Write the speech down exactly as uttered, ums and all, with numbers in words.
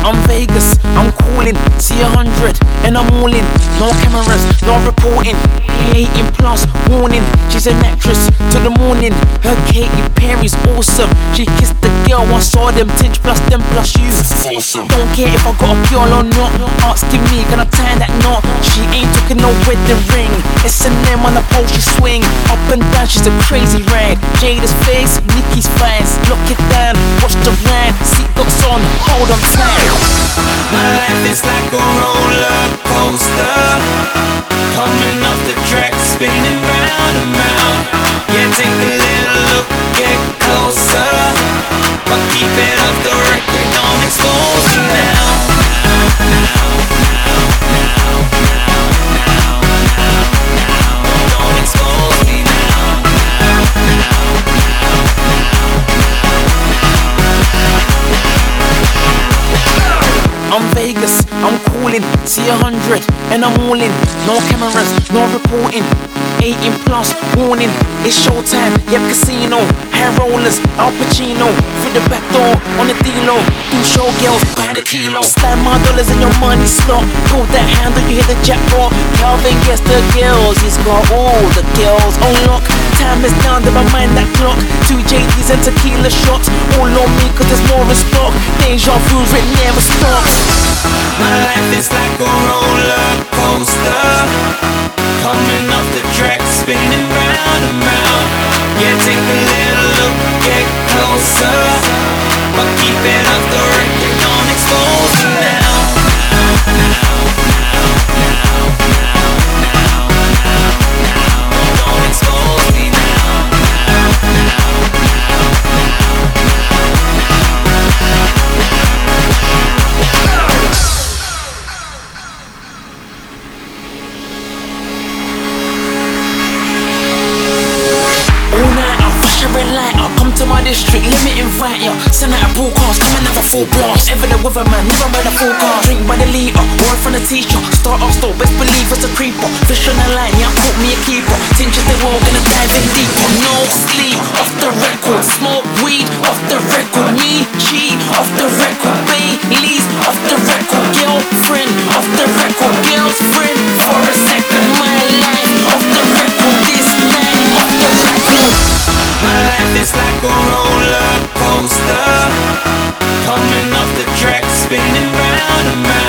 I'm Vegas, I'm calling, see a hundred, and I'm all in. No cameras, no reporting. eighteen plus, warning. She's an actress till the morning. Her Katy Perry's awesome. She kissed the girl, I saw them tinge plus them plus you. Awesome. Don't care if I got a girl or not. Asking me, can I tie that knot? She ain't talking no wedding ring. S and M on the pole, she swing up and down. She's a crazy ride. Jada's face, Nicki's face. Lock it down, watch the ride. Seatbelts on, hold on tight. My life is like a roller coaster, coming off the track, spinning round and round. Yeah, take a little look, get closer, but keep it off the record, don't expose me now. Don't expose me now. I'm Vegas, I'm calling, see a hundred, and I'm all in. No cameras, no reporting. eighteen plus, warning. It's showtime, yep, casino. Hair rollers, Al Pacino. Through the back door, on the D-Lo. Two showgirls, by the kilo. Stand my dollars in your money slot. Pull that handle, you hit the jackpot. Calvin gets the girls, he's got all the girls on lock. Time is down, never mind that clock. Two J Ds and tequila shots. All on me, cause there's more in stock. Deja vu's, it never stops. My life is like a roller coaster, coming off the track, spinning round and round. Yeah, take a little look, get closer, but keep it off the record, don't expose me now. Don't expose me now. To my district, let me invite ya. Send out a broadcast, come and have a full blast. Ever the weatherman, never read a full car. Drink by the liter, word from the teacher. Start off store, best believe it's a creeper. Fish on the line, yeah, put me a keeper. Tinges the wall, gonna dive in deeper. No sleep, off the record. Smoke weed, off the record. Me, cheat, off the record. Baileys, off the record. Girlfriend, off the record. Girlfriend, for a second. My life, off the record. This night, off the record. My life is like a roller coaster, coming off the track, spinning round and round.